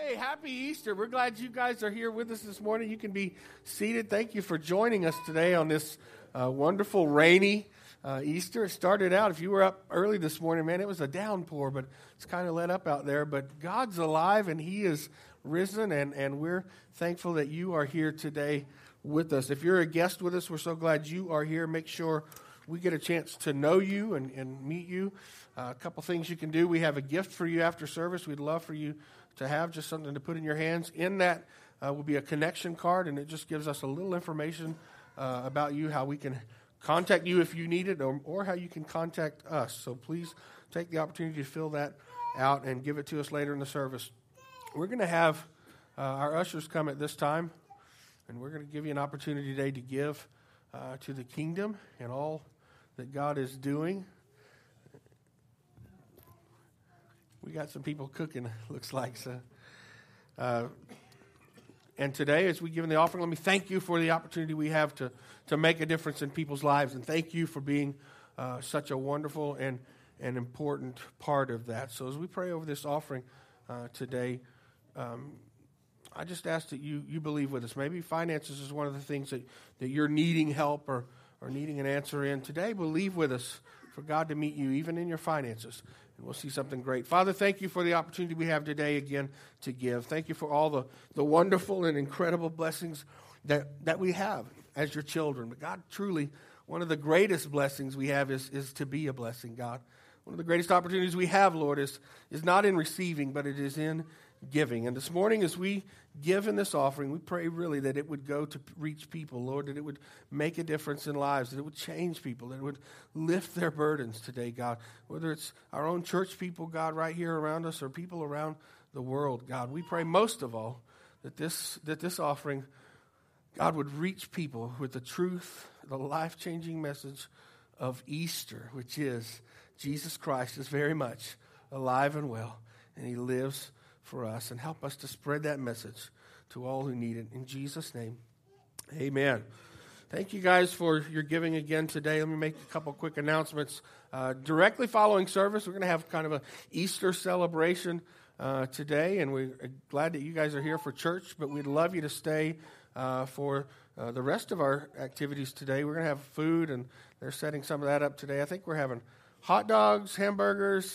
Hey, happy Easter. We're glad you guys are here with us this morning. You can be seated. Thank you for joining us today on this wonderful rainy Easter. It started out, if you were up early this morning, man, it was a downpour, but it's kind of let up out there. But God's alive and He is risen, and we're thankful that you are here today with us. If you're a guest with us, we're so glad you are here. Make sure we get a chance to know you and meet you. A couple things you can do. We have a gift for you after service. We'd love for you to have just something to put in your hands. In that will be a connection card, and it just gives us a little information about you, how we can contact you if you need it, or how you can contact us. So please take the opportunity to fill that out and give it to us later in the service. We're going to have our ushers come at this time, and we're going to give you an opportunity today to give to the kingdom and all that God is doing. We got some people cooking, looks like. So, and today, as we give the offering, let me thank you for the opportunity we have to make a difference in people's lives. And thank you for being such a wonderful and important part of that. So as we pray over this offering today, I just ask that you believe with us. Maybe finances is one of the things that you're needing help or needing an answer in. Today, believe with us for God to meet you, even in your finances. And we'll see something great. Father, thank you for the opportunity we have today again to give. Thank you for all the wonderful and incredible blessings that we have as your children. But God, truly, one of the greatest blessings we have is to be a blessing, God. One of the greatest opportunities we have, Lord, is not in receiving, but it is in giving. And this morning, as we give in this offering, we pray really that it would go to reach people, Lord, that it would make a difference in lives, that it would change people, that it would lift their burdens today, God. Whether it's our own church people, God, right here around us, or people around the world, God. We pray most of all that this offering, God, would reach people with the truth, the life-changing message of Easter, which is Jesus Christ is very much alive and well, and He lives for us, and help us to spread that message to all who need it. In Jesus' name, amen. Thank you guys for your giving again today. Let me make a couple quick announcements. Directly following service, we're going to have kind of an Easter celebration today, and we're glad that you guys are here for church, but we'd love you to stay for the rest of our activities today. We're going to have food, and they're setting some of that up today. I think we're having hot dogs, hamburgers,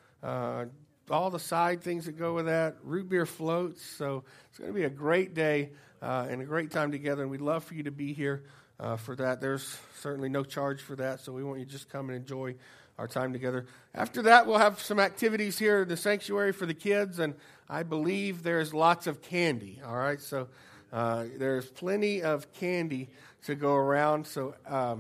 all the side things that go with that, root beer floats. So it's going to be a great day and a great time together, and we'd love for you to be here for that. There's certainly no charge for that, so we want you to just come and enjoy our time together. After that, we'll have some activities here in the sanctuary for the kids, and I believe there's lots of candy, all right? So there's plenty of candy to go around, so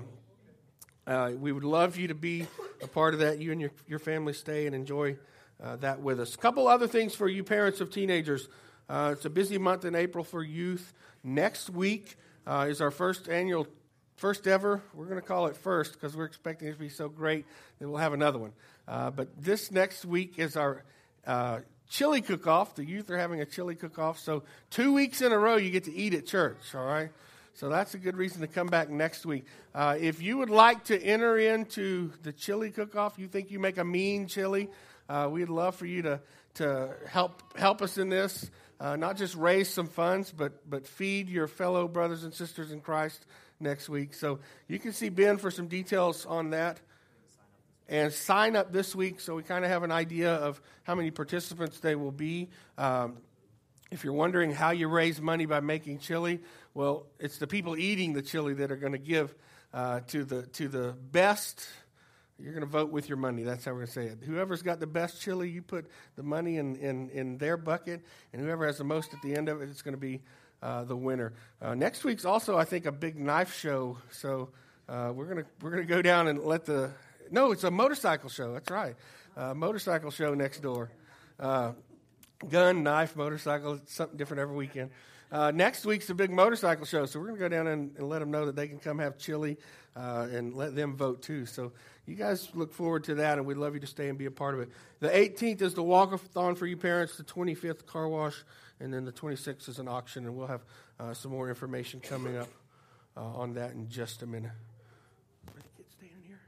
we would love you to be a part of that. You and your family stay and enjoy that with us. A couple other things for you parents of teenagers. It's a busy month in April for youth. Next week is our first ever, we're going to call it first because we're expecting it to be so great that we'll have another one. But this next week is our chili cook-off. The youth are having a chili cook-off. So 2 weeks in a row you get to eat at church, all right? So that's a good reason to come back next week. If you would like to enter into the chili cook-off, you think you make a mean chili, we'd love for you to help us in this. Not just raise some funds, but feed your fellow brothers and sisters in Christ next week. So you can see Ben for some details on that. And sign up this week so we kind of have an idea of how many participants they will be. If you're wondering how you raise money by making chili, well, it's the people eating the chili that are going to give to the best. You're going to vote with your money. That's how we're going to say it. Whoever's got the best chili, you put the money in their bucket, and whoever has the most at the end of it, it's going to be the winner. Next week's also, I think, a big knife show. So we're gonna go down and it's a motorcycle show. That's right, motorcycle show next door. Gun, knife, motorcycle, it's something different every weekend. Next week's a big motorcycle show, so we're going to go down and let them know that they can come have chili and let them vote too. So you guys look forward to that, and we'd love you to stay and be a part of it. The 18th is the walk-a-thon for you parents, the 25th car wash, and then the 26th is an auction, and we'll have some more information coming up on that in just a minute. Are the kids staying here?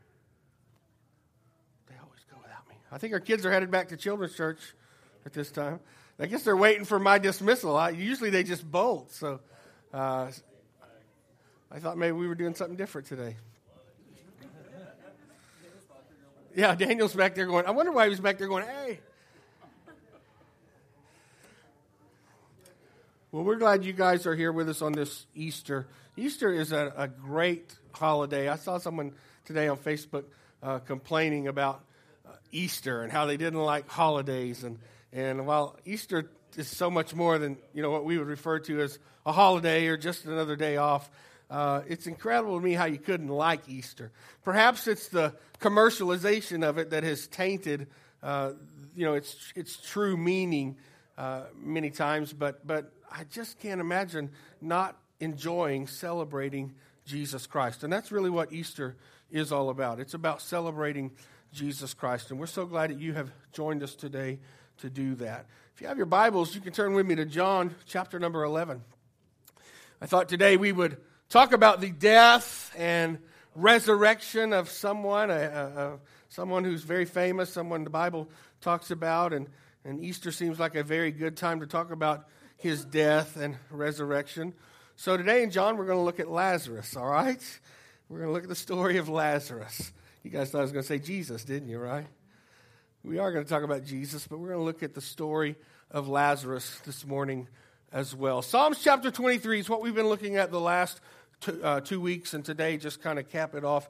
They always go without me. I think our kids are headed back to Children's Church at this time. I guess they're waiting for my dismissal. Usually they just bolt. So I thought maybe we were doing something different today. Yeah, Daniel's back there going, I wonder why he was back there going, hey. Well, we're glad you guys are here with us on this Easter. Easter is a great holiday. I saw someone today on Facebook complaining about Easter and how they didn't like holidays. And while Easter is so much more than what we would refer to as a holiday or just another day off, it's incredible to me how you couldn't like Easter. Perhaps it's the commercialization of it that has tainted its true meaning many times, but I just can't imagine not enjoying celebrating Jesus Christ. And that's really what Easter is all about. It's about celebrating Jesus Christ. And we're so glad that you have joined us today to do that. If you have your Bibles, you can turn with me to John chapter number 11. I thought today we would talk about the death and resurrection of someone, someone who's very famous, someone the Bible talks about, and Easter seems like a very good time to talk about his death and resurrection. So today in John, we're going to look at Lazarus, all right? We're going to look at the story of Lazarus. You guys thought I was going to say Jesus, didn't you, right? We are going to talk about Jesus, but we're going to look at the story of Lazarus this morning as well. Psalms chapter 23 is what we've been looking at the last 2 weeks, and today just kind of cap it off.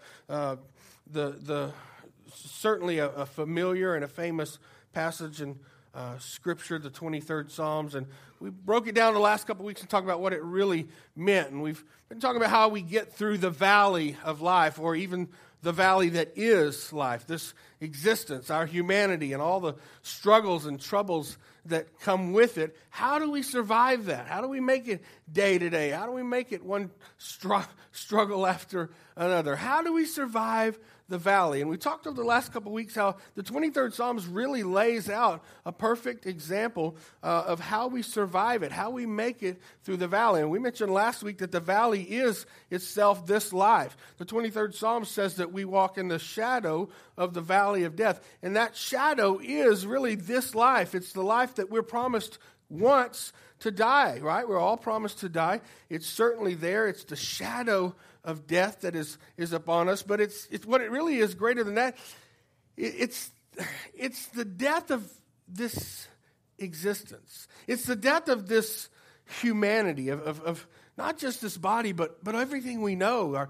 Certainly a familiar and a famous passage in Scripture, the 23rd Psalms, and we broke it down the last couple of weeks and talked about what it really meant, and we've been talking about how we get through the valley of life, or even the valley that is life, this existence, our humanity, and all the struggles and troubles that come with it. How do we survive that? How do we make it day to day? How do we make it one struggle after another? How do we survive the valley? And we talked over the last couple of weeks how the 23rd Psalms really lays out a perfect example of how we survive it, how we make it through the valley. And we mentioned last week that the valley is itself this life. The 23rd Psalm says that we walk in the shadow of the valley of death. And that shadow is really this life. It's the life that we're promised once to die, right? We're all promised to die. It's certainly there. It's the shadow of death that is upon us, but it's what it really is greater than that. It's the death of this existence. It's the death of this humanity, of not just this body, but everything we know,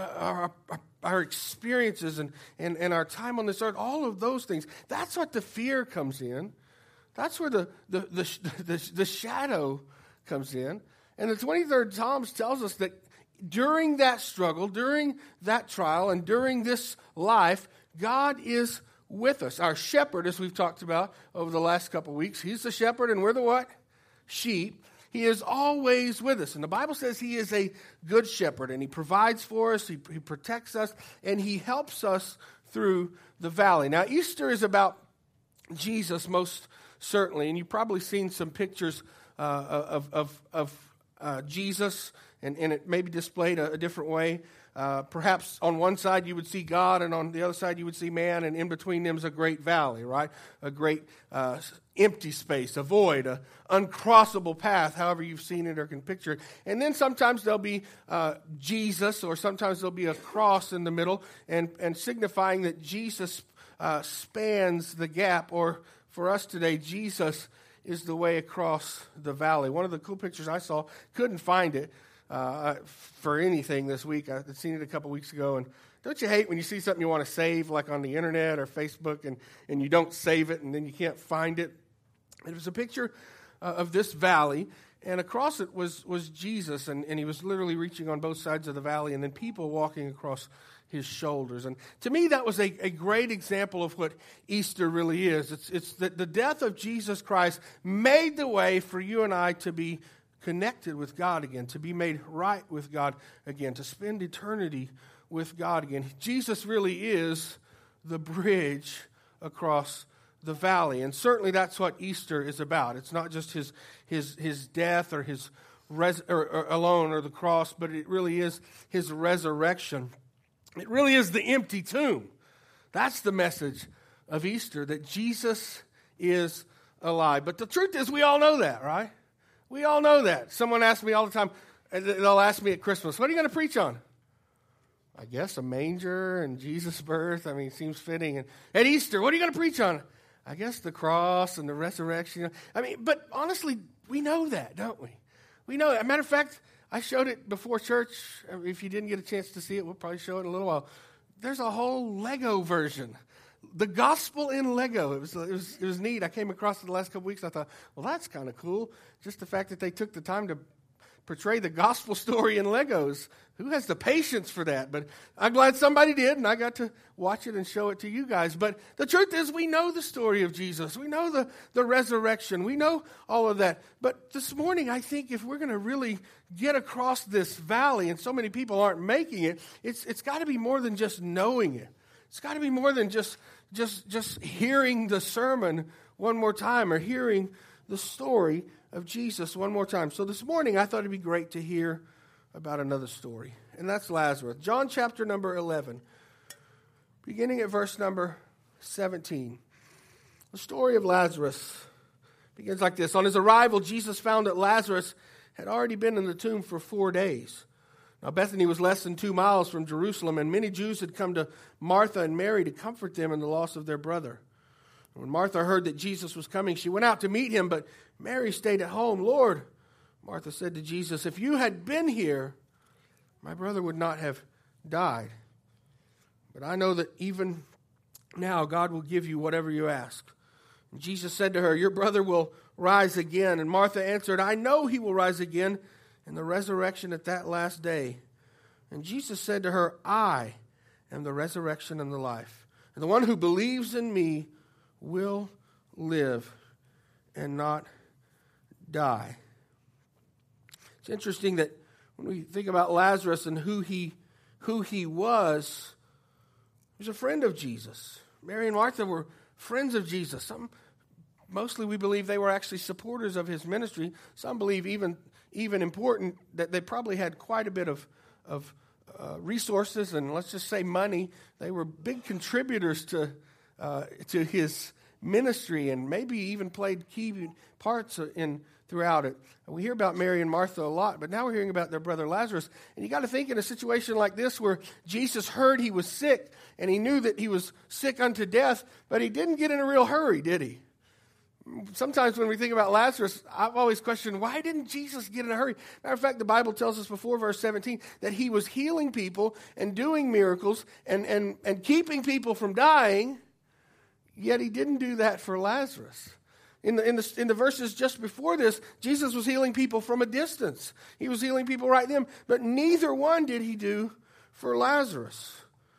our experiences and our time on this earth, all of those things. That's what the fear comes in. That's where the shadow comes in. And the 23rd Psalms tells us that during that struggle, during that trial, and during this life, God is with us. Our shepherd, as we've talked about over the last couple of weeks, he's the shepherd, and we're the what? Sheep. He is always with us. And the Bible says he is a good shepherd, and he provides for us, he protects us, and he helps us through the valley. Now, Easter is about Jesus most certainly, and you've probably seen some pictures of Jesus, and it may be displayed a different way. Perhaps on one side you would see God, and on the other side you would see man, and in between them is a great valley, right? A great empty space, a void, an uncrossable path, however you've seen it or can picture it. And then sometimes there'll be Jesus, or sometimes there'll be a cross in the middle, and signifying that Jesus spans the gap, or for us today, Jesus is the way across the valley. One of the cool pictures I saw, couldn't find it for anything this week. I'd seen it a couple weeks ago, and don't you hate when you see something you want to save, like on the internet or Facebook, and you don't save it, and then you can't find it? It was a picture of this valley, and across it was Jesus, and he was literally reaching on both sides of the valley, and then people walking across his shoulders. And to me, that was a great example of what Easter really is. It's that the death of Jesus Christ made the way for you and I to be connected with God again, to be made right with God again, to spend eternity with God again. Jesus really is the bridge across the valley, and certainly that's what Easter is about. It's not just his death or his alone, or the cross, but it really is his resurrection. It really is the empty tomb. That's the message of Easter, that Jesus is alive. But the truth is, we all know that, right? We all know that. Someone asks me all the time, they'll ask me at Christmas, what are you going to preach on? I guess a manger and Jesus' birth. I mean, it seems fitting. And at Easter, what are you going to preach on? I guess the cross and the resurrection. I mean, but honestly, we know that, don't we? We know that. As a matter of fact, I showed it before church. If you didn't get a chance to see it, we'll probably show it in a little while. There's a whole Lego version. The gospel in Lego. It was neat. I came across it the last couple weeks. I thought, well, that's kind of cool. Just the fact that they took the time to portray the gospel story in Legos. Who has the patience for that? But I'm glad somebody did, and I got to watch it and show it to you guys. But the truth is, we know the story of Jesus. We know the resurrection. We know all of that. But this morning, I think if we're going to really get across this valley, and so many people aren't making it, it's got to be more than just knowing it. It's got to be more than just hearing the sermon one more time or hearing the story of Jesus one more time. So this morning, I thought it'd be great to hear about another story, and that's Lazarus. John chapter number 11, beginning at verse number 17. The story of Lazarus begins like this. On his arrival, Jesus found that Lazarus had already been in the tomb for 4 days. Now, Bethany was less than 2 miles from Jerusalem, and many Jews had come to Martha and Mary to comfort them in the loss of their brother. When Martha heard that Jesus was coming, she went out to meet him, but Mary stayed at home. Lord, Martha said to Jesus, if you had been here, my brother would not have died. But I know that even now God will give you whatever you ask. And Jesus said to her, your brother will rise again. And Martha answered, I know he will rise again in the resurrection at that last day. And Jesus said to her, I am the resurrection and the life. And the one who believes in me will live and not die. It's interesting that when we think about Lazarus and who he was, he was a friend of Jesus. Mary and Martha were friends of Jesus. Mostly we believe they were actually supporters of his ministry. Some believe even important that they probably had quite a bit of resources and let's just say money. They were big contributors to his ministry and maybe even played key parts throughout it. And we hear about Mary and Martha a lot, but now we're hearing about their brother Lazarus. And you got to think in a situation like this where Jesus heard he was sick and he knew that he was sick unto death, but he didn't get in a real hurry, did he? Sometimes when we think about Lazarus, I've always questioned, why didn't Jesus get in a hurry? Matter of fact, the Bible tells us before verse 17 that he was healing people and doing miracles and keeping people from dying, yet he didn't do that for Lazarus. In the verses just before this, Jesus was healing people from a distance. He was healing people right then, but neither one did he do for Lazarus.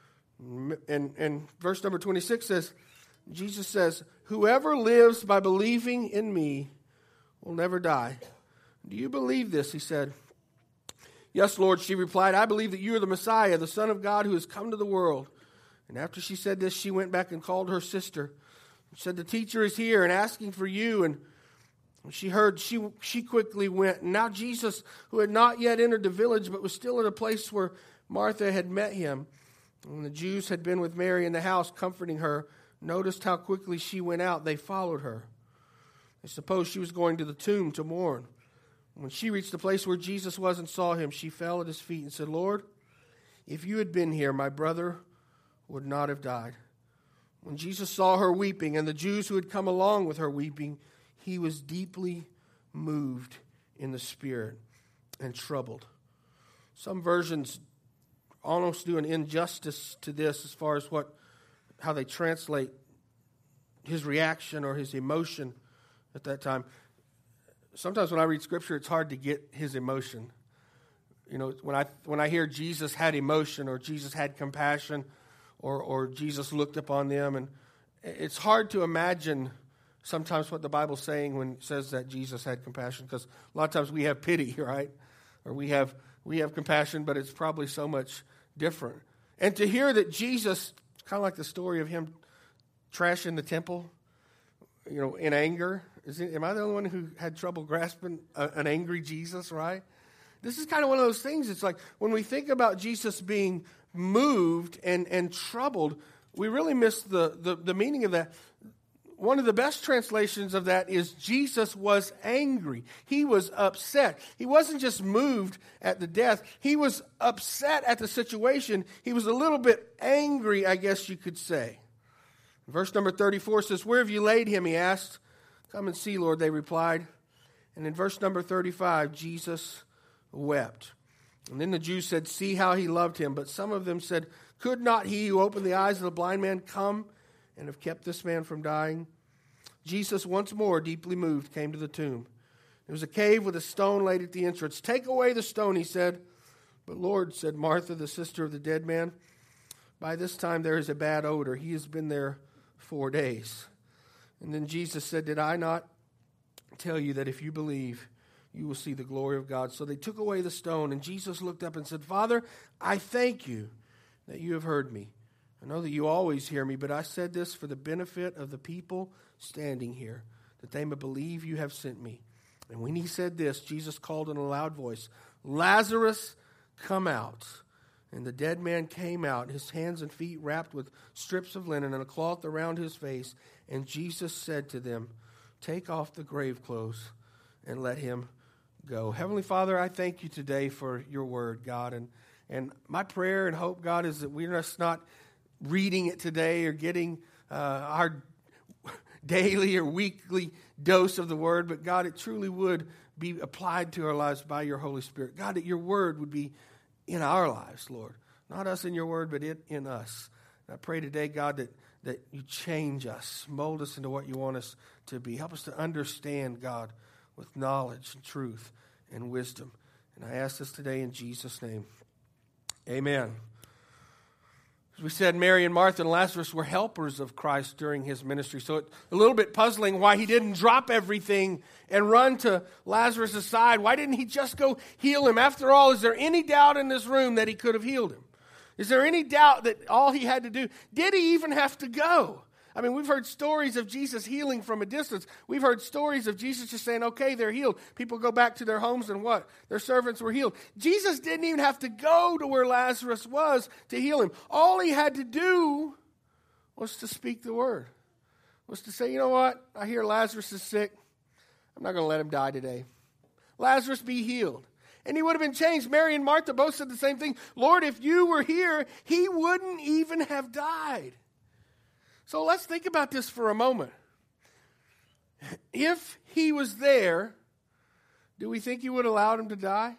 And verse number 26 says, Jesus says, whoever lives by believing in me will never die. Do you believe this? He said. Yes, Lord, she replied, I believe that you are the Messiah, the Son of God who has come to the world. And after she said this, she went back and called her sister. She said, the teacher is here and asking for you. And when she heard, she quickly went. And now Jesus, who had not yet entered the village, but was still at a place where Martha had met him, and when the Jews had been with Mary in the house comforting her, noticed how quickly she went out. They followed her. They supposed she was going to the tomb to mourn. When she reached the place where Jesus was and saw him, she fell at his feet and said, Lord, if you had been here, my brother would not have died. When Jesus saw her weeping and the Jews who had come along with her weeping, he was deeply moved in the spirit and troubled. Some versions almost do an injustice to this as far as how they translate his reaction or his emotion at that time. Sometimes when I read Scripture, it's hard to get his emotion. You know, when I hear Jesus had emotion or Jesus had compassion or Jesus looked upon them, and it's hard to imagine sometimes what the Bible's saying when it says that Jesus had compassion, because a lot of times we have pity, right? Or we have compassion, but it's probably so much different. And to hear that Jesus, kind of like the story of him trashing the temple, you know, in anger. Am I the only one who had trouble grasping an angry Jesus, right? This is kind of one of those things. It's like when we think about Jesus being moved and troubled, we really miss the meaning of that. one of the best translations of that is Jesus was angry. He was upset. He wasn't just moved at the death. He was upset at the situation. He was a little bit angry, I guess you could say. Verse number 34 says, "Where have you laid him?" he asked. "Come and see, Lord," they replied. And in verse number 35, Jesus wept. And then the Jews said, "See how he loved him." But some of them said, "Could not he who opened the eyes of the blind man come and have kept this man from dying?" Jesus, once more deeply moved, came to the tomb. There was a cave with a stone laid at the entrance. "Take away the stone," he said. "But Lord," said Martha, the sister of the dead man, "by this time there is a bad odor. He has been there 4 days." And then Jesus said, "Did I not tell you that if you believe, you will see the glory of God?" So they took away the stone, and Jesus looked up and said, "Father, I thank you that you have heard me. I know that you always hear me, but I said this for the benefit of the people standing here, that they may believe you have sent me." And when he said this, Jesus called in a loud voice, "Lazarus, come out." And the dead man came out, his hands and feet wrapped with strips of linen and a cloth around his face. And Jesus said to them, "Take off the grave clothes and let him go." Heavenly Father, I thank you today for your word, God. And my prayer and hope, God, is that we're just not reading it today or getting our daily or weekly dose of the word, but God, it truly would be applied to our lives by your Holy Spirit. God, that your word would be in our lives, Lord. Not us in your word, but it in us. And I pray today, God, that you change us, mold us into what you want us to be. Help us to understand, God, with knowledge and truth and wisdom. And I ask this today in Jesus' name. Amen. As we said, Mary and Martha and Lazarus were helpers of Christ during his ministry. So it's a little bit puzzling why he didn't drop everything and run to Lazarus' side. Why didn't he just go heal him? After all, is there any doubt in this room that he could have healed him? Is there any doubt that all he had to do, did he even have to go? I mean, we've heard stories of Jesus healing from a distance. We've heard stories of Jesus just saying, okay, they're healed. People go back to their homes and what? Their servants were healed. Jesus didn't even have to go to where Lazarus was to heal him. All he had to do was to speak the word. Was to say, you know what? I hear Lazarus is sick. I'm not going to let him die today. Lazarus, be healed. And he would have been changed. Mary and Martha both said the same thing. Lord, if you were here, he wouldn't even have died. So let's think about this for a moment. If he was there, do we think he would have allowed him to die?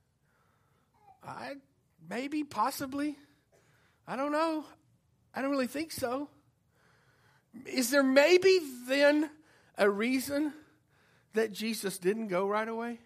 Maybe, possibly. I don't know. I don't really think so. Is there maybe then a reason that Jesus didn't go right away?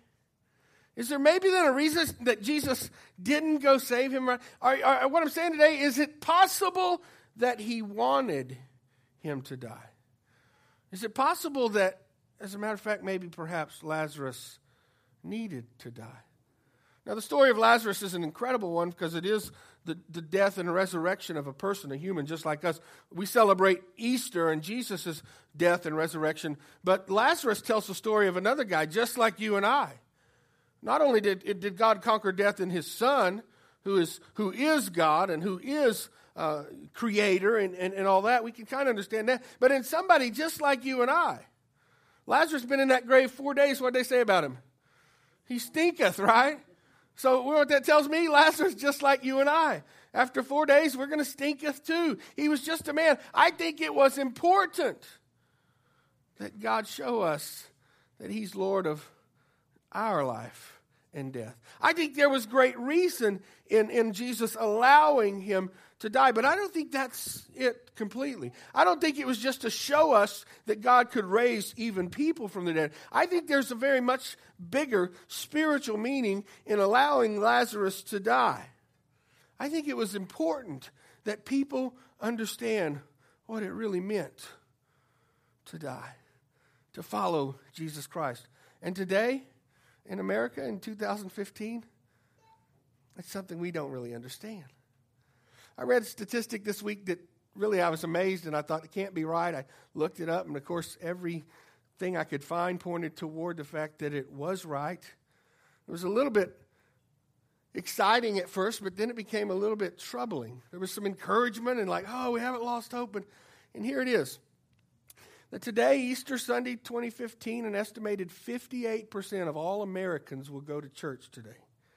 Is there maybe then a reason that Jesus didn't go save him? What I'm saying today, is it possible that he wanted him to die? Is it possible that, as a matter of fact, maybe perhaps Lazarus needed to die? Now, the story of Lazarus is an incredible one because it is the death and resurrection of a person, a human just like us. We celebrate Easter and Jesus' death and resurrection, but Lazarus tells the story of another guy just like you and I. Not only did God conquer death in his Son, who is God and who is creator and all that, we can kind of understand that, but in somebody just like you and I. Lazarus has been in that grave 4 days. What did they say about him? He stinketh, right? So what that tells me, Lazarus just like you and I. After 4 days, we're going to stinketh too. He was just a man. I think it was important that God show us that he's Lord of our life and death. I think there was great reason in Jesus allowing him to die, but I don't think that's it completely. I don't think it was just to show us that God could raise even people from the dead. I think there's a very much bigger spiritual meaning in allowing Lazarus to die. I think it was important that people understand what it really meant to die, to follow Jesus Christ. And today, in America in 2015, that's something we don't really understand. I read a statistic this week that really I was amazed and I thought it can't be right. I looked it up and of course everything I could find pointed toward the fact that it was right. It was a little bit exciting at first, but then it became a little bit troubling. There was some encouragement and like, oh, we haven't lost hope. And here it is. that today, Easter Sunday 2015, an estimated 58% of all Americans will go to church today.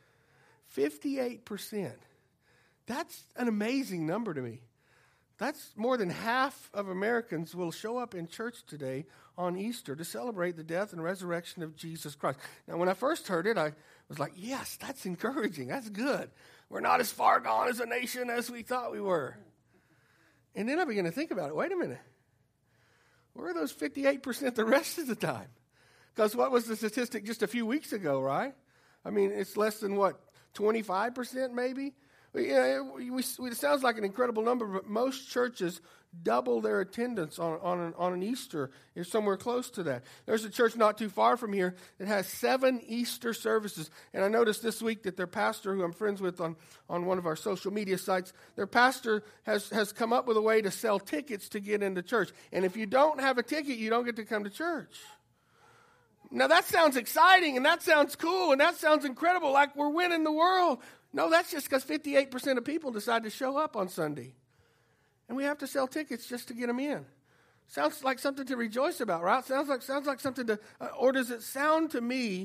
58%. That's an amazing number to me. That's more than half of Americans will show up in church today on Easter to celebrate the death and resurrection of Jesus Christ. Now, when I first heard it, I was like, yes, that's encouraging. That's good. We're not as far gone as a nation as we thought we were. And then I began to think about it. Wait a minute. Where are those 58% the rest of the time? Because what was the statistic just a few weeks ago, right? I mean, it's less than what, 25% maybe? It sounds like an incredible number, but most churches double their attendance on an Easter, is somewhere close to that. There's a church not too far from here that has 7 Easter services. And I noticed this week that their pastor, who I'm friends with on one of our social media sites, their pastor has come up with a way to sell tickets to get into church. And if you don't have a ticket, you don't get to come to church. Now that sounds exciting, and that sounds cool, and that sounds incredible, like we're winning the world. No, that's just because 58% of people decide to show up on Sunday. And we have to sell tickets just to get them in. Sounds like something to rejoice about, right? Sounds like something to, or does it sound to me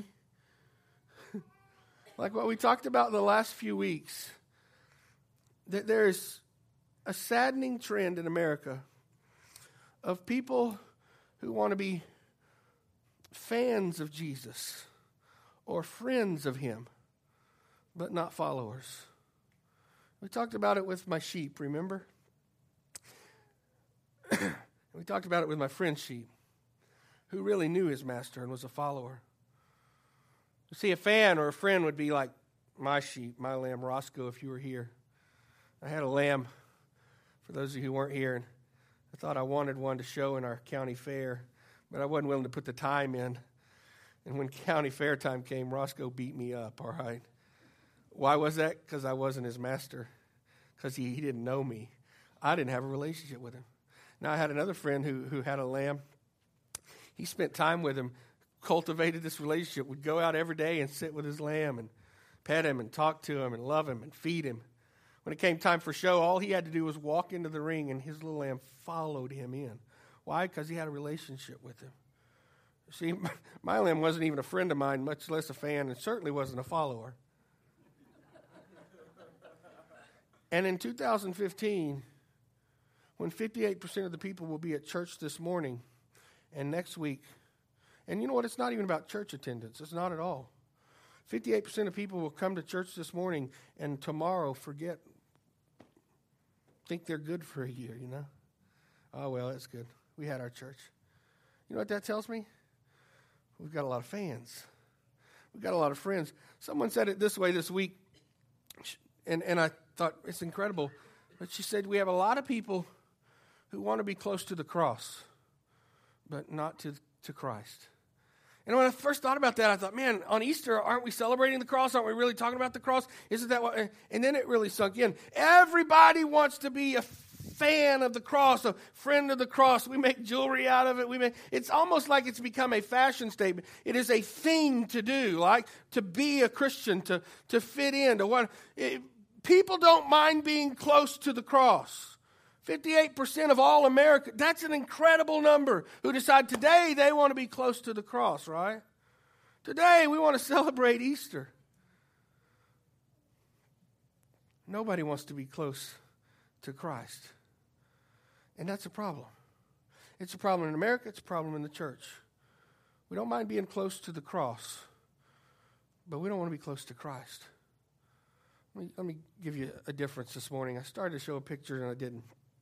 like what we talked about the last few weeks, that there's a saddening trend in America of people who want to be fans of Jesus or friends of him, but not followers. We talked about it with my sheep, remember? We talked about it with my friend's sheep, who really knew his master and was a follower. You see, a fan or a friend would be like my sheep, my lamb, Roscoe, if you were here. I had a lamb, for those of you who weren't here, and I thought I wanted one to show in our county fair, but I wasn't willing to put the time in. And when county fair time came, Roscoe beat me up, all right? Why was that? Because I wasn't his master. Because he didn't know me. I didn't have a relationship with him. Now, I had another friend who had a lamb. He spent time with him, cultivated this relationship, would go out every day and sit with his lamb and pet him and talk to him and love him and feed him. When it came time for show, all he had to do was walk into the ring, and his little lamb followed him in. Why? Because he had a relationship with him. See, my lamb wasn't even a friend of mine, much less a fan, and certainly wasn't a follower. And in 2015, when 58% of the people will be at church this morning and next week, and you know what? It's not even about church attendance. It's not at all. 58% of people will come to church this morning and tomorrow think they're good for a year, you know? Oh, well, that's good. We had our church. You know what that tells me? We've got a lot of fans. We've got a lot of friends. Someone said it this way this week, and I thought it's incredible. But she said, we have a lot of people who want to be close to the cross, but not to Christ. And when I first thought about that, I thought, man, on Easter, aren't we celebrating the cross? Aren't we really talking about the cross? Isn't that what? And then it really sunk in. Everybody wants to be a fan of the cross, a friend of the cross. We make jewelry out of it. It's almost like it's become a fashion statement. It is a thing to do, like to be a Christian, to fit in. People don't mind being close to the cross. 58% of all America, that's an incredible number, who decide today they want to be close to the cross, right? Today we want to celebrate Easter. Nobody wants to be close to Christ. And that's a problem. It's a problem in America. It's a problem in the church. We don't mind being close to the cross, but we don't want to be close to Christ. Let me give you a difference this morning. I started to show a picture and I didn't.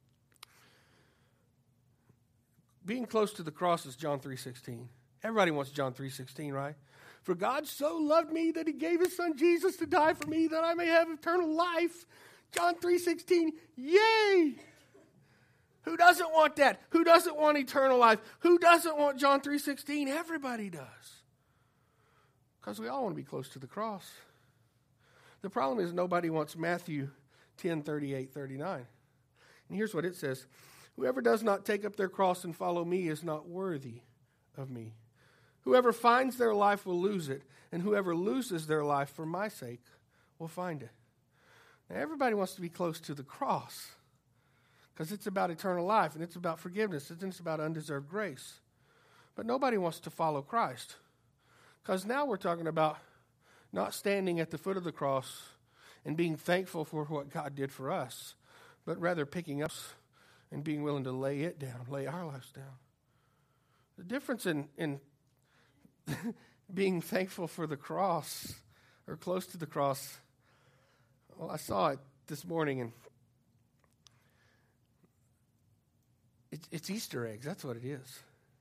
Being close to the cross is John 3:16. Everybody wants John 3:16, right? For God so loved me that he gave his son Jesus to die for me that I may have eternal life. John 3:16, yay! Who doesn't want that? Who doesn't want eternal life? Who doesn't want John 3:16? Everybody does. Because we all want to be close to the cross. The problem is nobody wants Matthew 10:38-39. And here's what it says. Whoever does not take up their cross and follow me is not worthy of me. Whoever finds their life will lose it, and whoever loses their life for my sake will find it. Now, everybody wants to be close to the cross. because it's about eternal life, and it's about forgiveness, and it's about undeserved grace. But nobody wants to follow Christ, because now we're talking about not standing at the foot of the cross and being thankful for what God did for us, but rather picking up and being willing to lay it down, lay our lives down. The difference in being thankful for the cross or close to the cross, well, I saw it this morning, and it's Easter eggs. That's what it is.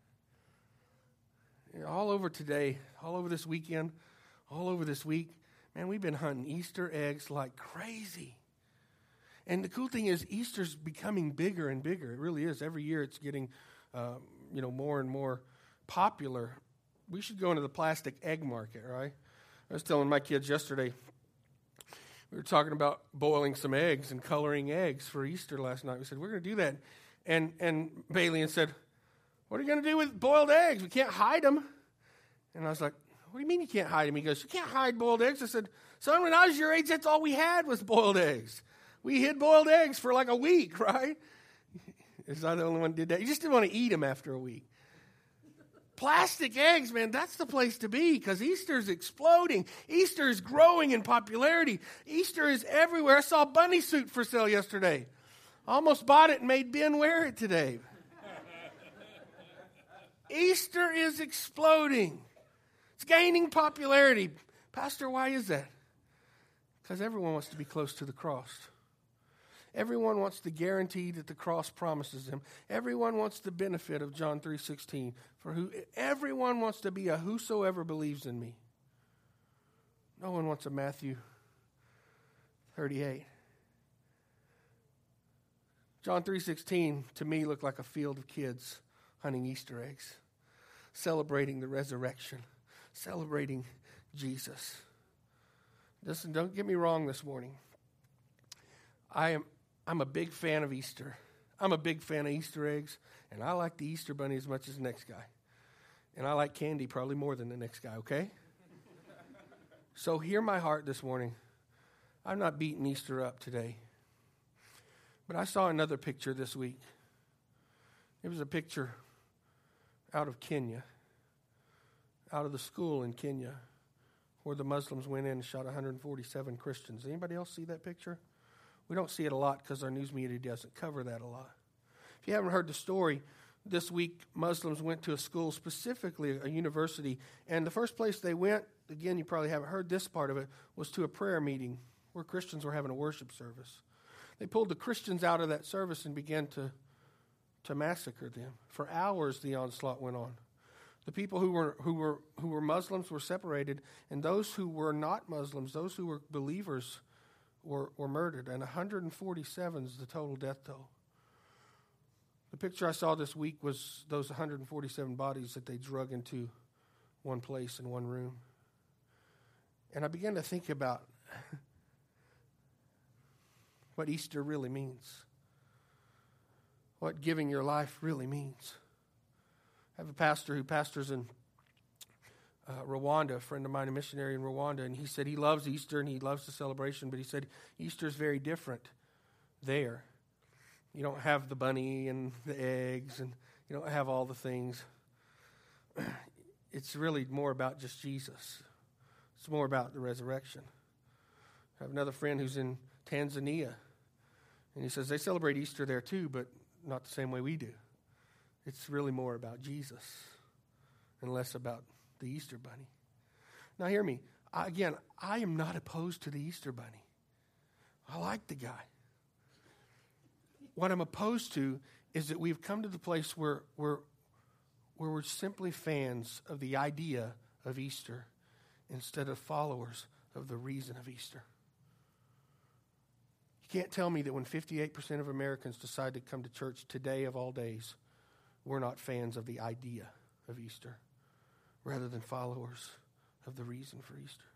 You know, all over today, all over this weekend, all over this week, man, we've been hunting Easter eggs like crazy. And the cool thing is Easter's becoming bigger and bigger. It really is. Every year it's getting, more and more popular. We should go into the plastic egg market, right? I was telling my kids yesterday, we were talking about boiling some eggs and coloring eggs for Easter last night. We said, we're going to do that. And Bailey said, what are you going to do with boiled eggs? We can't hide them. And I was like, what do you mean you can't hide them? He goes, you can't hide boiled eggs. I said, son, when I was your age, that's all we had was boiled eggs. We hid boiled eggs for like a week, right? Is I the only one who did that? You just didn't want to eat them after a week. Plastic eggs, man, that's the place to be because Easter's exploding. Easter is growing in popularity. Easter is everywhere. I saw a bunny suit for sale yesterday. Almost bought it and made Ben wear it today. Easter is exploding. It's gaining popularity. Pastor, why is that? Because everyone wants to be close to the cross. Everyone wants the guarantee that the cross promises them. Everyone wants the benefit of John 3:16. Everyone wants to be a whosoever believes in me. No one wants a Matthew 38. John 3:16 to me looked like a field of kids hunting Easter eggs, celebrating the resurrection, celebrating Jesus. Listen, don't get me wrong this morning. I'm a big fan of Easter. I'm a big fan of Easter eggs, and I like the Easter bunny as much as the next guy. And I like candy probably more than the next guy, okay? So hear my heart this morning. I'm not beating Easter up today. But I saw another picture this week. It was a picture out of Kenya, out of the school in Kenya, where the Muslims went in and shot 147 Christians. Anybody else see that picture? We don't see it a lot because our news media doesn't cover that a lot. If you haven't heard the story, this week Muslims went to a school, specifically a university, and the first place they went, again, you probably haven't heard this part of it, was to a prayer meeting where Christians were having a worship service. They pulled the Christians out of that service and began to massacre them. For hours the onslaught went on. The people who were Muslims were separated, and those who were not Muslims, those who were believers, were murdered, and 147 is the total death toll. The picture I saw this week was those 147 bodies that they drug into one place in one room. And I began to think about what Easter really means, what giving your life really means. I have a pastor who pastors in Rwanda, a friend of mine, a missionary in Rwanda, and he said he loves Easter and he loves the celebration, but he said Easter is very different there. You don't have the bunny and the eggs, and you don't have all the things. It's really more about just Jesus. It's more about the resurrection. I have another friend who's in Tanzania, and he says they celebrate Easter there too, but not the same way we do. It's really more about Jesus and less about the Easter bunny. Now hear me. I am not opposed to the Easter bunny. I like the guy. What I'm opposed to is that we've come to the place where we're simply fans of the idea of Easter instead of followers of the reason of Easter. You can't tell me that when 58% of Americans decide to come to church today of all days, we're not fans of the idea of Easter rather than followers of the reason for Easter.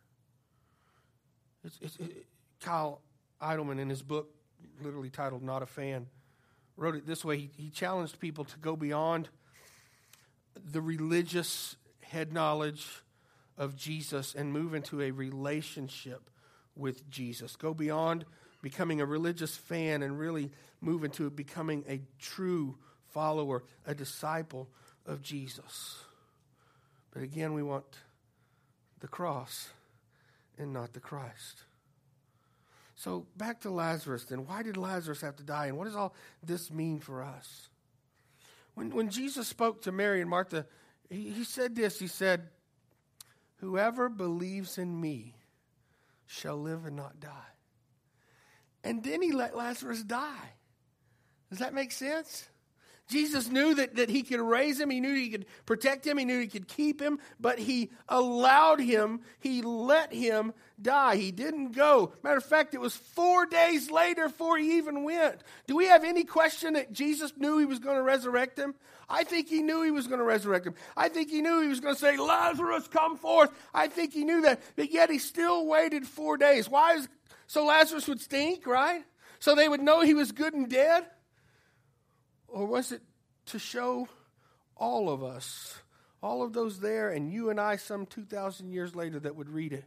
Kyle Idleman, in his book, literally titled Not a Fan, wrote it this way. He challenged people to go beyond the religious head knowledge of Jesus and move into a relationship with Jesus. Go beyond becoming a religious fan and really move into becoming a true follower, a disciple of Jesus. But again, we want the cross and not the Christ. So back to Lazarus then. Why did Lazarus have to die? And what does all this mean for us? When Jesus spoke to Mary and Martha, he said this. He said, whoever believes in me shall live and not die. And then he let Lazarus die. Does that make sense? Jesus knew that he could raise him. He knew he could protect him. He knew he could keep him. But he allowed him, he let him die. He didn't go. Matter of fact, it was 4 days later before he even went. Do we have any question that Jesus knew he was going to resurrect him? I think he knew he was going to resurrect him. I think he knew he was going to say, Lazarus, come forth. I think he knew that. But yet he still waited 4 days. Why? So Lazarus would stink, right? So they would know he was good and dead? Or was it to show all of us, all of those there, and you and I some 2,000 years later that would read it,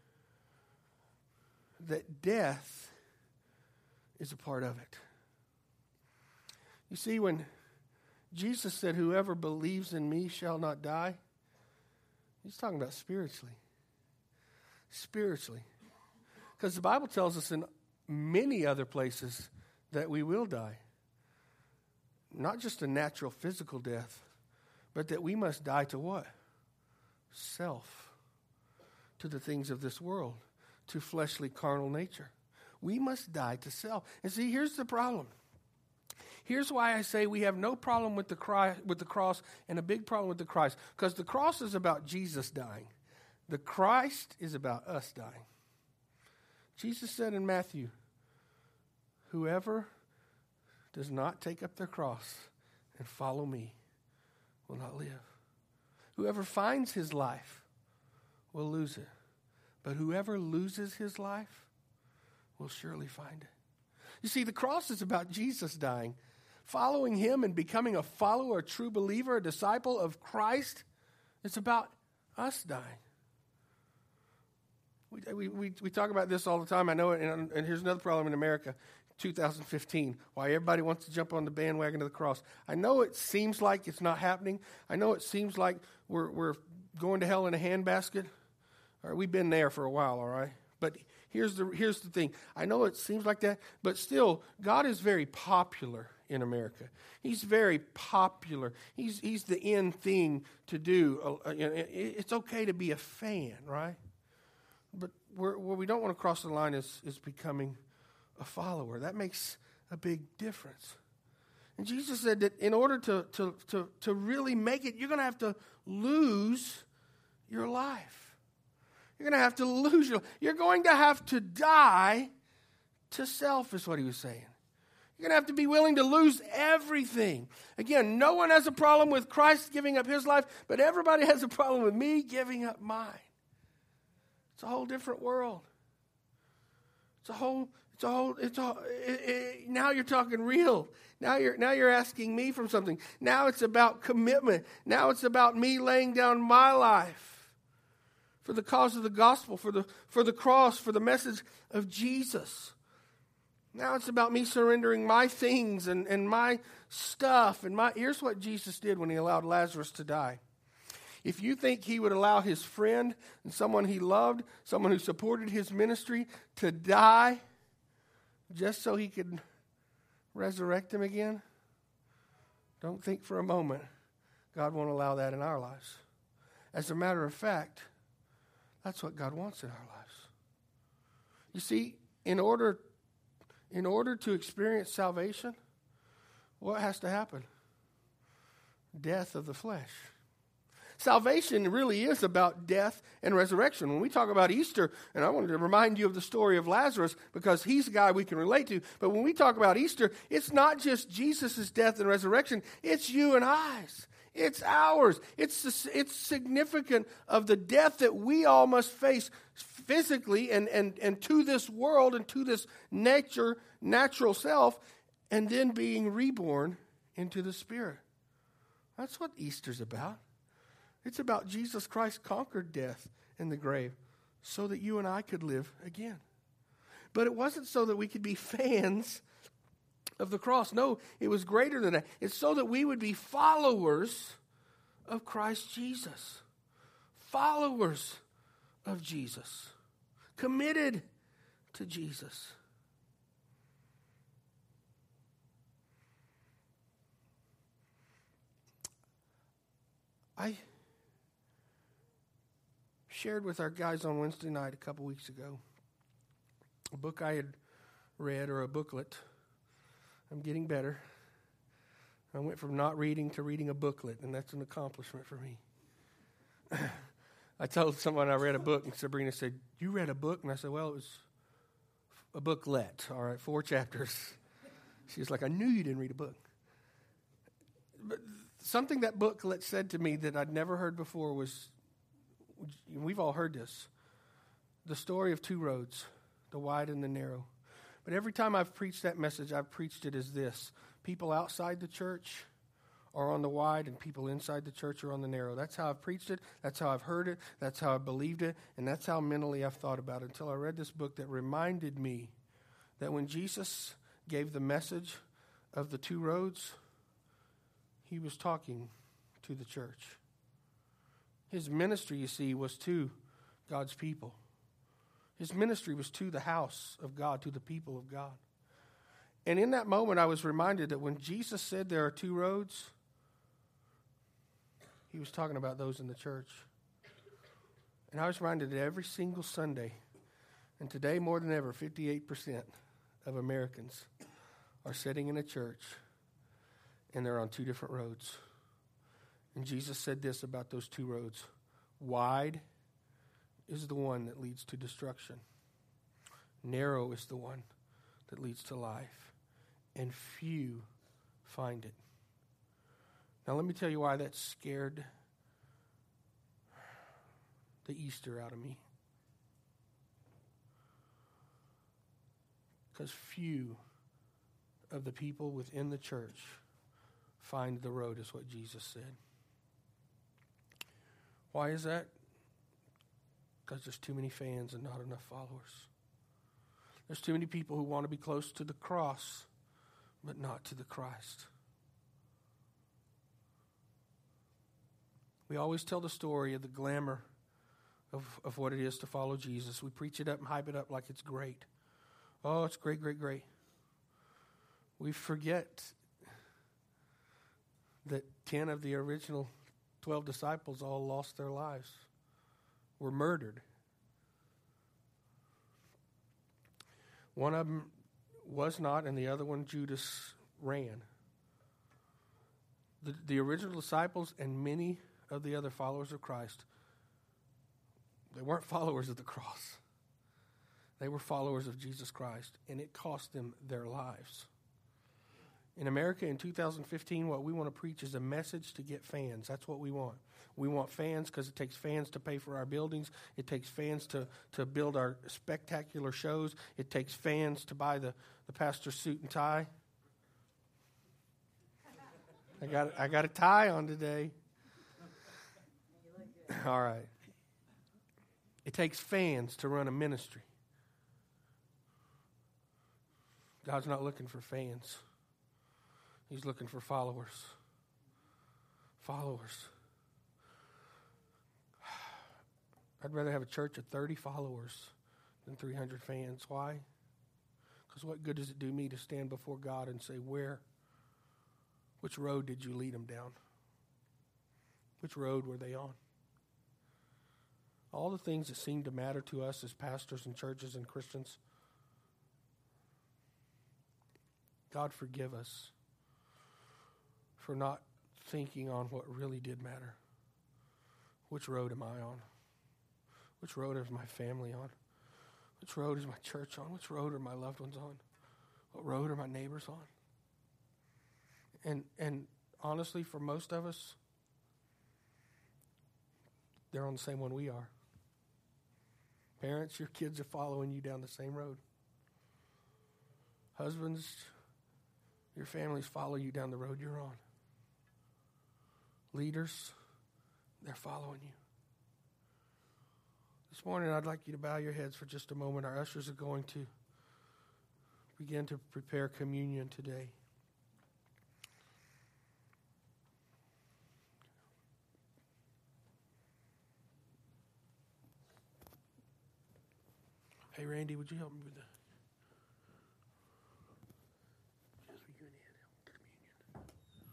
that death is a part of it? You see, when Jesus said, whoever believes in me shall not die, he's talking about spiritually. Spiritually. Because the Bible tells us in many other places that we will die. Not just a natural physical death, but that we must die to what? Self. To the things of this world. To fleshly carnal nature. We must die to self. And see, here's the problem. Here's why I say we have no problem with the cross and a big problem with the Christ. Because the cross is about Jesus dying. The Christ is about us dying. Jesus said in Matthew, whoever does not take up their cross and follow me will not live. Whoever finds his life will lose it. But whoever loses his life will surely find it. You see, the cross is about Jesus dying. Following him and becoming a follower, a true believer, a disciple of Christ, it's about us dying. We talk about this all the time. I know it, and here's another problem in America. 2015, why everybody wants to jump on the bandwagon of the cross. I know it seems like it's not happening. I know it seems like we're going to hell in a handbasket. All right, we've been there for a while, all right? But here's the thing. I know it seems like that, but still, God is very popular in America. He's very popular. He's the in thing to do. It's okay to be a fan, right? But where we don't want to cross the line is becoming a follower. That makes a big difference. And Jesus said that in order to really make it, you're going to have to lose your life. You're going to have to lose you're going to have to die to self, is what he was saying. You're going to have to be willing to lose everything. Again, no one has a problem with Christ giving up his life, but everybody has a problem with me giving up mine. It's a whole different world. Now you're talking real. Now you're asking me from something. Now it's about commitment. Now it's about me laying down my life for the cause of the gospel, for the cross, for the message of Jesus. Now it's about me surrendering my things and my stuff. Here's what Jesus did when he allowed Lazarus to die. If you think he would allow his friend and someone he loved, someone who supported his ministry, to die just so he could resurrect him again, don't think for a moment God won't allow that in our lives. As a matter of fact, that's what God wants in our lives. You see, in order to experience salvation, what has to happen? Death of the flesh. Salvation really is about death and resurrection. When we talk about Easter, and I wanted to remind you of the story of Lazarus because he's a guy we can relate to, but when we talk about Easter, it's not just Jesus' death and resurrection, it's you and I's. It's ours. It's significant of the death that we all must face physically and to this world and to this natural self, and then being reborn into the Spirit. That's what Easter's about. It's about Jesus Christ conquered death and the grave so that you and I could live again. But it wasn't so that we could be fans of the cross. No, it was greater than that. It's so that we would be followers of Christ Jesus. Followers of Jesus. Committed to Jesus. I shared with our guys on Wednesday night a couple weeks ago a book I had read, or a booklet. I'm getting better. I went from not reading to reading a booklet, and that's an accomplishment for me. I told someone I read a book, and Sabrina said, "You read a book?" And I said, "Well, it was a booklet, all right, 4 chapters. She was like, "I knew you didn't read a book." But something that booklet said to me that I'd never heard before was, we've all heard this, the story of 2 roads, the wide and the narrow. But every time I've preached that message, I've preached it as this: people outside the church are on the wide, and people inside the church are on the narrow. That's how I've preached it. That's how I've heard it. That's how I believed it. And that's how mentally I've thought about it until I read this book that reminded me that when Jesus gave the message of the 2 roads, he was talking to the church. His ministry, you see, was to God's people. His ministry was to the house of God, to the people of God. And in that moment, I was reminded that when Jesus said there are 2 roads, he was talking about those in the church. And I was reminded that every single Sunday, and today more than ever, 58% of Americans are sitting in a church, and they're on 2 different roads. And Jesus said this about those 2 roads: wide is the one that leads to destruction. Narrow is the one that leads to life. And few find it. Now let me tell you why that scared the Easter out of me. Because few of the people within the church find the road, is what Jesus said. Why is that? Because there's too many fans and not enough followers. There's too many people who want to be close to the cross, but not to the Christ. We always tell the story of the glamour of what it is to follow Jesus. We preach it up and hype it up like it's great. Oh, it's great, great, great. We forget that 10 of the original 12 disciples all lost their lives, were murdered. One of them was not, and the other one, Judas, ran. The original disciples and many of the other followers of Christ, they weren't followers of the cross. They were followers of Jesus Christ, and it cost them their lives. In America in 2015, what we want to preach is a message to get fans. That's what we want. We want fans because it takes fans to pay for our buildings. It takes fans to build our spectacular shows. It takes fans to buy the pastor's suit and tie. I got a tie on today. All right. It takes fans to run a ministry. God's not looking for fans. He's looking for followers. Followers. I'd rather have a church of 30 followers than 300 fans. Why? Because what good does it do me to stand before God and say, which road did you lead them down? Which road were they on? All the things that seem to matter to us as pastors and churches and Christians, God forgive us for not thinking on what really did matter. Which road am I on? Which road is my family on? Which road is my church on? Which road are my loved ones on? What road are my neighbors on? And honestly, for most of us, they're on the same one we are. Parents, your kids are following you down the same road. Husbands, your families follow you down the road you're on. Leaders, they're following you. This morning, I'd like you to bow your heads for just a moment. Our ushers are going to begin to prepare communion today. Hey, Randy, would you help me with that? As we go ahead, help with communion.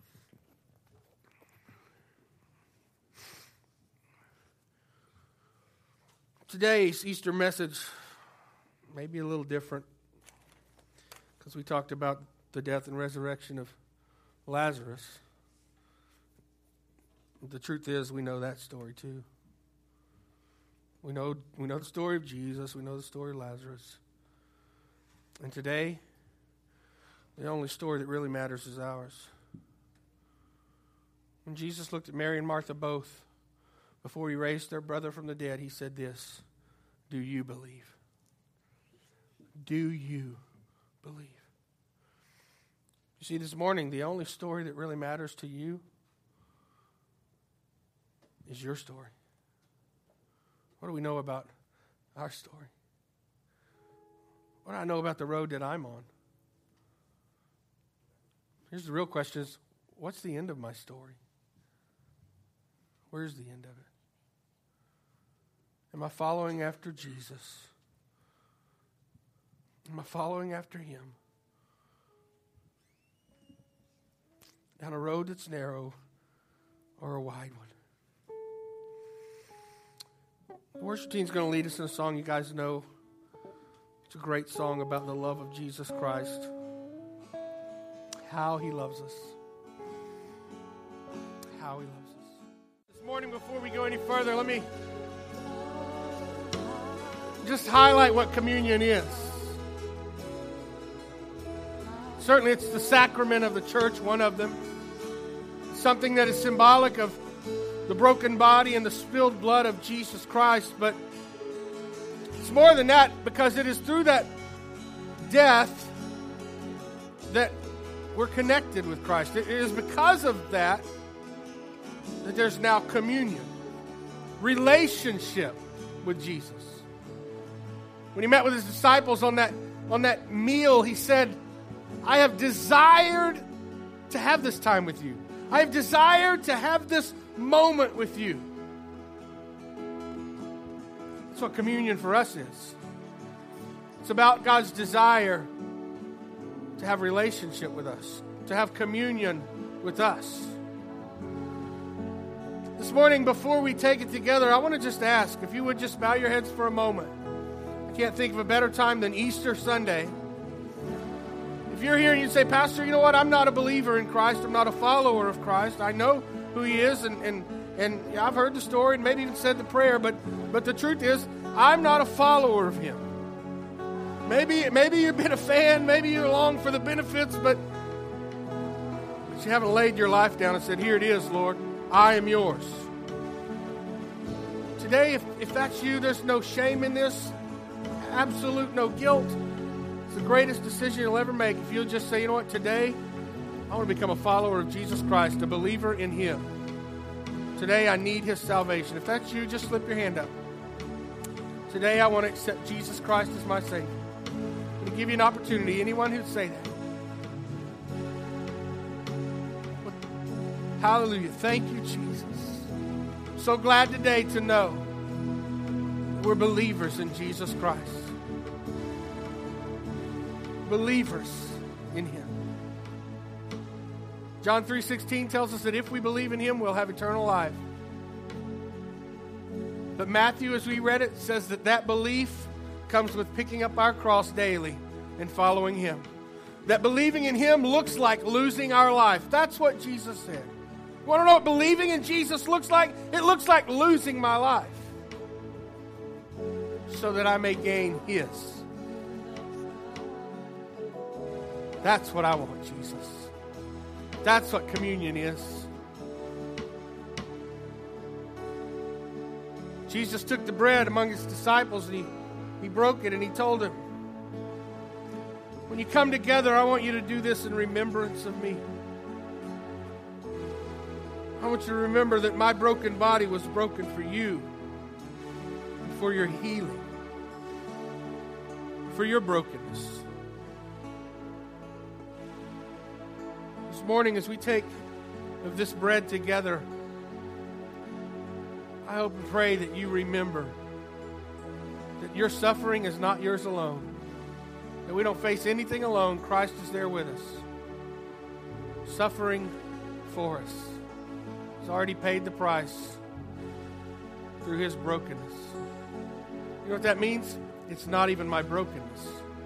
Today's Easter message may be a little different because we talked about the death and resurrection of Lazarus. The truth is, we know that story too. We know the story of Jesus. We know the story of Lazarus. And today, the only story that really matters is ours. When Jesus looked at Mary and Martha both, before he raised their brother from the dead, he said this, "Do you believe? Do you believe?" You see, this morning, the only story that really matters to you is your story. What do we know about our story? What do I know about the road that I'm on? Here's the real question is, what's the end of my story? Where's the end of it? Am I following after Jesus? Am I following after him? Down a road that's narrow or a wide one? The worship team's going to lead us in a song you guys know. It's a great song about the love of Jesus Christ. How he loves us. How he loves us. This morning, before we go any further, let me just highlight what communion is. Certainly, it's the sacrament of the church, one of them. Something that is symbolic of the broken body and the spilled blood of Jesus Christ. But it's more than that, because it is through that death that we're connected with Christ. It is because of that that there's now communion, relationship with Jesus. When he met with his disciples on that meal, he said, "I have desired to have this time with you. I have desired to have this moment with you." That's what communion for us is. It's about God's desire to have relationship with us, to have communion with us. This morning, before we take it together, I want to just ask if you would just bow your heads for a moment. I can't think of a better time than Easter Sunday. If you're here and you say, "Pastor, you know what? I'm not a believer in Christ. I'm not a follower of Christ. I know who he is, and I've heard the story and maybe even said the prayer, but the truth is, I'm not a follower of him." Maybe you've been a fan, maybe you're along for the benefits, but you haven't laid your life down and said, "Here it is, Lord, I am yours." Today, if that's you, there's no shame in this, absolute no guilt. It's the greatest decision you'll ever make if you'll just say, "You know what, today, I want to become a follower of Jesus Christ, a believer in him. Today, I need his salvation." If that's you, just slip your hand up. Today, I want to accept Jesus Christ as my Savior. I'm going to give you an opportunity. Anyone who'd say that. Hallelujah. Thank you, Jesus. So glad today to know we're believers in Jesus Christ. Believers in him. John 3:16 tells us that if we believe in him, we'll have eternal life. But Matthew, as we read it, says that belief comes with picking up our cross daily and following him. That believing in him looks like losing our life. That's what Jesus said. You want to know what believing in Jesus looks like? It looks like losing my life so that I may gain his. That's what I want, Jesus. That's what communion is. Jesus took the bread among his disciples and he broke it and he told them, "When you come together, I want you to do this in remembrance of me. I want you to remember that my broken body was broken for you and for your healing, for your brokenness. morning as we take of this bread together, I hope and pray that you remember that your suffering is not yours alone, that we don't face anything alone. Christ is there with us, suffering for us. He's already paid the price through his brokenness. You know what that means? It's not even my brokenness.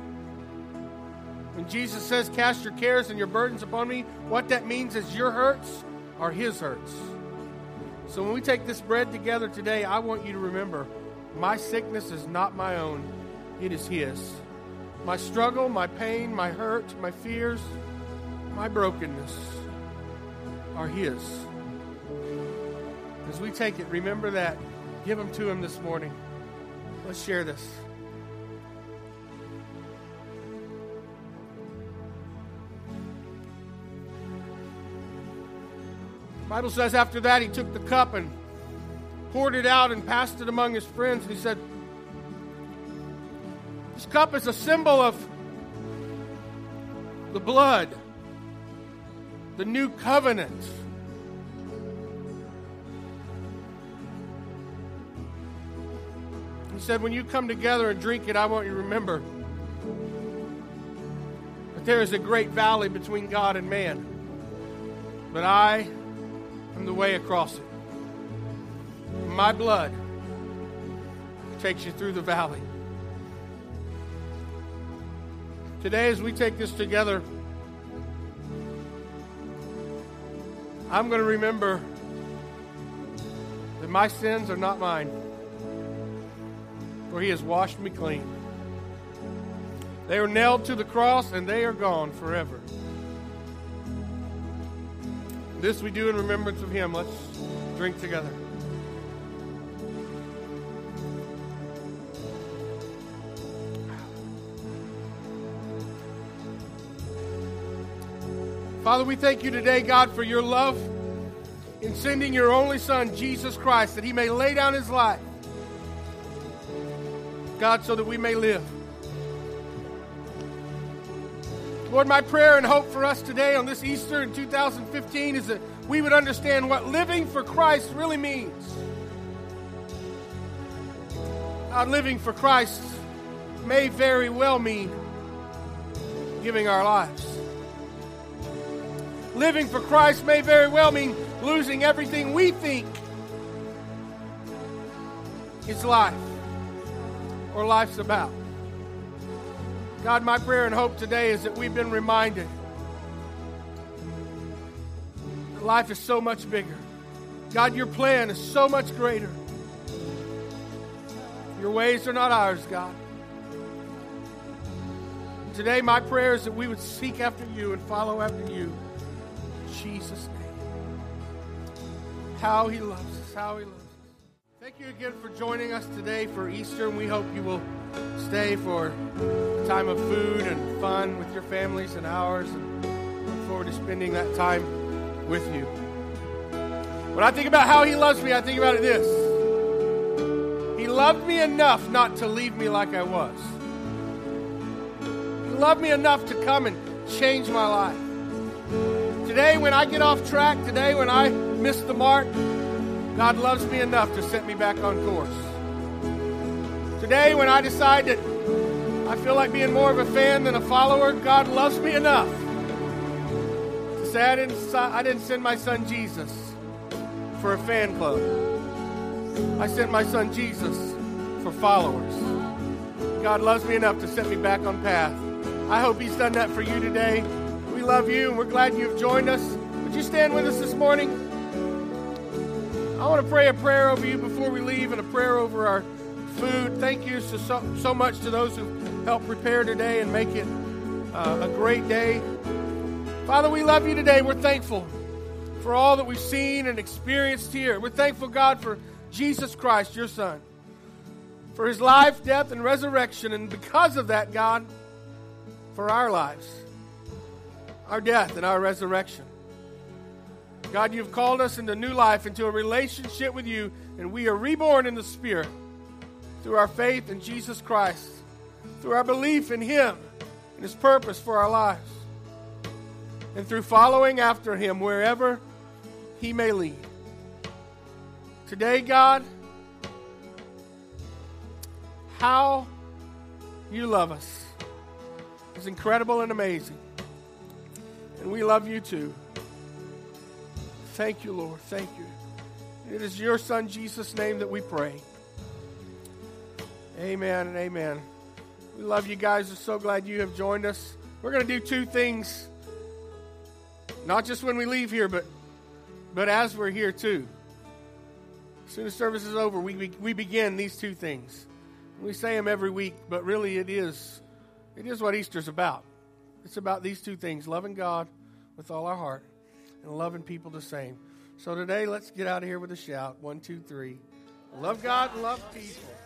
When Jesus says, cast your cares and your burdens upon me, what that means is your hurts are his hurts. So when we take this bread together today, I want you to remember, my sickness is not my own. It is his. My struggle, my pain, my hurt, my fears, my brokenness are his. As we take it, remember that. Give them to him this morning. Let's share this. The Bible says after that he took the cup and poured it out and passed it among his friends. And he said, this cup is a symbol of the blood, the new covenant. He said, when you come together and drink it, I want you to remember that there is a great valley between God and man. But I am the way across it. My blood takes you through the valley. Today, as we take this together, I'm going to remember that my sins are not mine, for he has washed me clean. They were nailed to the cross, and they are gone forever. This we do in remembrance of him. Let's drink together. Father, we thank you today, God, for your love in sending your only Son, Jesus Christ, that he may lay down his life, God, so that we may live. Lord, my prayer and hope for us today on this Easter in 2015 is that we would understand what living for Christ really means. God, living for Christ may very well mean giving our lives. Living for Christ may very well mean losing everything we think is life or life's about. God, my prayer and hope today is that we've been reminded that life is so much bigger. God, your plan is so much greater. Your ways are not ours, God. Today, my prayer is that we would seek after you and follow after you. Jesus' name. How he loves us, how he loves us. Thank you again for joining us today for Easter, and we hope you will stay for a time of food and fun with your families and ours, and look forward to spending that time with you. When I think about how he loves me, I think about it this. He loved me enough not to leave me like I was. He loved me enough to come and change my life. Today, when I get off track, today, when I miss the mark, God loves me enough to set me back on course. Today, when I decide that I feel like being more of a fan than a follower, God loves me enough to say I didn't send my son Jesus for a fan club. I sent my son Jesus for followers. God loves me enough to set me back on path. I hope he's done that for you today. We love you, and we're glad you've joined us. Would you stand with us this morning? I want to pray a prayer over you before we leave, and a prayer over our food. Thank you so much to those who helped prepare today and make it a great day. Father, we love you today. We're thankful for all that we've seen and experienced here. We're thankful, God, for Jesus Christ, your Son, for his life, death, and resurrection. And because of that, God, for our lives, our death and our resurrection. God, you've called us into new life, into a relationship with you, and we are reborn in the Spirit through our faith in Jesus Christ, through our belief in him and his purpose for our lives. and through following after Him wherever He may lead. Today, God, how You love us is incredible and amazing. And we love You too. Thank You, Lord. Thank You. It is Your Son, Jesus' name, that we pray. Amen and amen. We love you guys. We're so glad you have joined us. We're going to do two things. Not just when we leave here, but as we're here too. As soon as service is over, we begin these two things. We say them every week, but really it is what Easter's about. It's about these two things, loving God with all our heart and loving people the same. So today, let's get out of here with a shout. 1, 2, 3. Love God and love people.